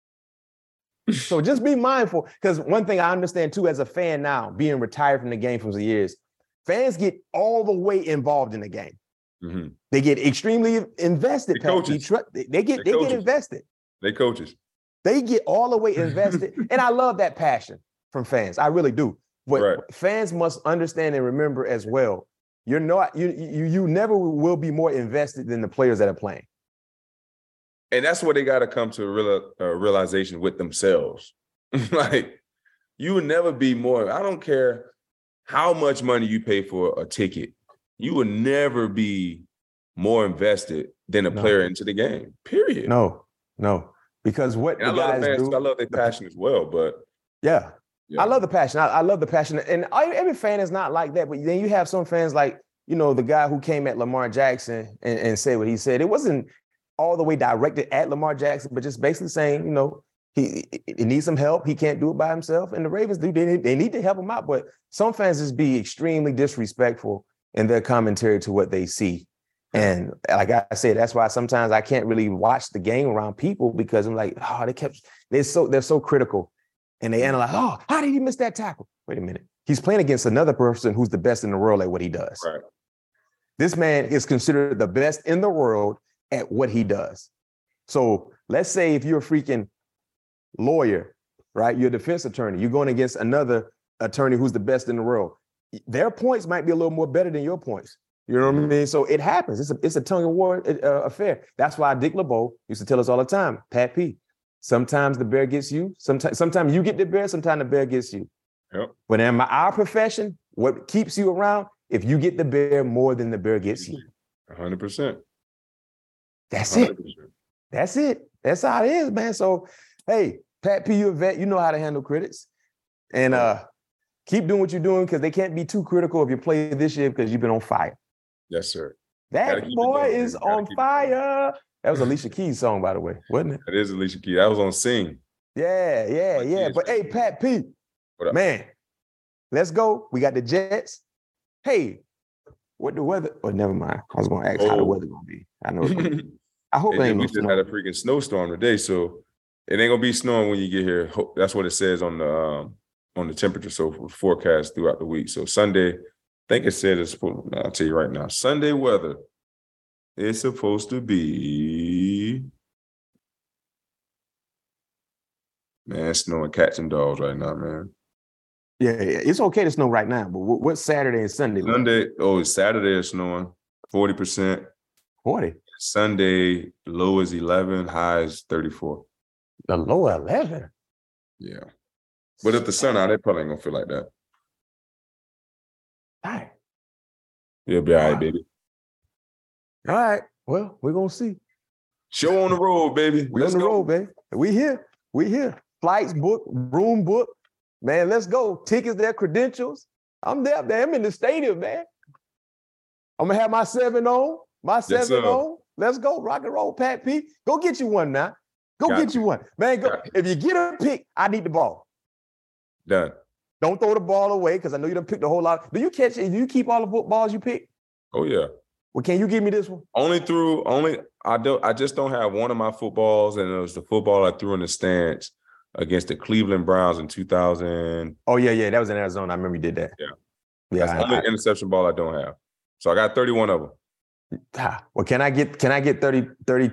Speaker 3: So just be mindful, because one thing I understand too as a fan now, being retired from the game for some years, fans get all the way involved in the game. Mm-hmm. They get extremely invested. They get invested.
Speaker 4: They coaches.
Speaker 3: They get all the way invested. And I love that passion from fans. I really do. But fans must understand and remember as well, you never will be more invested than the players that are playing.
Speaker 4: And that's where they got to come to a realization with themselves. Like, you will never be more. I don't care how much money you pay for a ticket. You will never be more invested than a player into the game, period.
Speaker 3: No. Because what the guys do.
Speaker 4: I love their passion as well, but.
Speaker 3: Yeah. I love the passion. I love the passion. And every fan is not like that. But then you have some fans like, the guy who came at Lamar Jackson and said what he said. It wasn't all the way directed at Lamar Jackson, but just basically saying, you know, he needs some help. He can't do it by himself. And the Ravens, they need to help him out. But some fans just be extremely disrespectful in their commentary to what they see. And like I said, that's why sometimes I can't really watch the game around people because I'm like, oh, they're so critical. And they analyze, oh, how did he miss that tackle? Wait a minute. He's playing against another person who's the best in the world at what he does.
Speaker 4: Right.
Speaker 3: This man is considered the best in the world at what he does. So let's say if you're a freaking lawyer, right? You're a defense attorney. You're going against another attorney who's the best in the world. Their points might be a little more better than your points. You know what I mean? So it happens. It's a tongue of war affair. That's why Dick LeBeau used to tell us all the time, Pat P, sometimes the bear gets you. Sometimes you get the bear. Sometimes the bear gets you.
Speaker 4: Yep.
Speaker 3: But in our profession, what keeps you around, if you get the bear more than the bear gets you.
Speaker 4: 100%.
Speaker 3: That's 100%. That's it. That's how it is, man. So, hey, Pat P, you a vet. You know how to handle critics. And keep doing what you're doing because they can't be too critical of your play this year because you've been on fire.
Speaker 4: Yes, sir.
Speaker 3: That boy is on fire. That was Alicia Keys' song, by the way, wasn't it?
Speaker 4: That is Alicia Keys. That was on Sing.
Speaker 3: Yeah. But hey, Pat P, man, let's go. We got the Jets. Hey, what the weather? Oh, never mind. I was going to ask how the weather going to be. I know it's gonna be. I hope it ain't no snow.
Speaker 4: We just had a freaking snowstorm today, so it ain't going to be snowing when you get here. That's what it says on the temperature forecast throughout the week. So Sunday, I think it said it's supposed, I'll tell you right now, Sunday weather is supposed to be, man, snowing cats and dogs right now, man.
Speaker 3: Yeah, it's okay to snow right now, but what's Saturday and Sunday?
Speaker 4: Saturday is snowing, 40%.
Speaker 3: 40?
Speaker 4: Sunday, low is 11, high is 34.
Speaker 3: The low 11?
Speaker 4: Yeah. But if the sun out, they probably ain't going to feel like that.
Speaker 3: All right.
Speaker 4: You'll be all right, baby.
Speaker 3: All right. Well, we're going to see.
Speaker 4: Show on the road, baby.
Speaker 3: We're on the road, baby. We here. Flights booked, room booked. Man, let's go. Tickets there, credentials. I'm there, man. I'm in the stadium, man. I'm going to have my 7 on. On. Let's go. Rock and roll, Pat P. Go get you one now. Get you one. Man, go. If you get a pick, I need the ball.
Speaker 4: Done.
Speaker 3: Don't throw the ball away because I know you done picked a whole lot. Do you catch it? Do you keep all the balls you pick?
Speaker 4: Oh, yeah.
Speaker 3: Well, can you give me this one?
Speaker 4: I just don't have one of my footballs, and it was the football I threw in the stands against the Cleveland Browns in 2000.
Speaker 3: Oh, yeah. That was in Arizona. I remember you did that.
Speaker 4: Yeah. That's the only interception ball I don't have. So I got 31 of them.
Speaker 3: Well, can I get 33?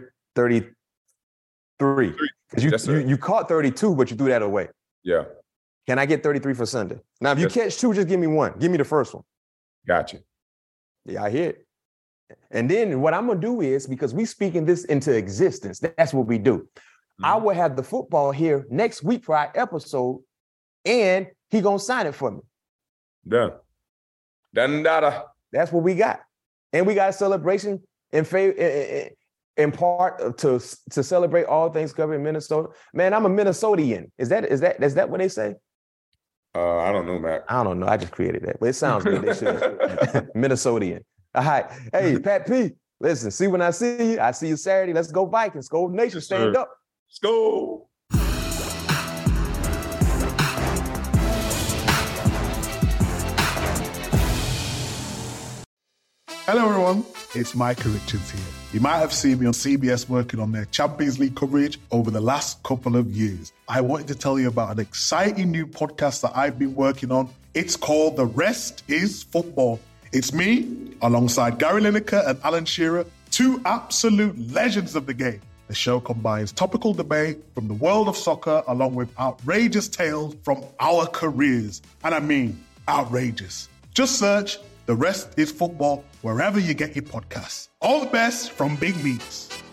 Speaker 3: Because you caught 32, but you threw that away.
Speaker 4: Yeah.
Speaker 3: Can I get 33 for Sunday? Now, if you catch 2, just give me 1. Give me the first one.
Speaker 4: Gotcha.
Speaker 3: Yeah, I hear it. And then what I'm going to do is, because we speaking this into existence, that's what we do. Mm-hmm. I will have the football here next week for our episode, and he going to sign it for me.
Speaker 4: Done.
Speaker 3: That's what we got. And we got a celebration in part to celebrate all things covered in Minnesota. Man, I'm a Minnesotian. Is that what they say?
Speaker 4: I don't know, Mac.
Speaker 3: I don't know. I just created that. But it sounds good. They should. Minnesotian. All right. Hey, Pat P, listen, see when I see you. I see you Saturday. Let's go Vikings. Go Nation. Stand up.
Speaker 4: Let's go.
Speaker 12: Hello, everyone. It's Micah Richards here. You might have seen me on CBS working on their Champions League coverage over the last couple of years. I wanted to tell you about an exciting new podcast that I've been working on. It's called The Rest is Football. It's me, alongside Gary Lineker and Alan Shearer, 2 absolute legends of the game. The show combines topical debate from the world of soccer along with outrageous tales from our careers. And I mean, outrageous. Just search The Rest is Football wherever you get your podcasts. All the best from Big Meats.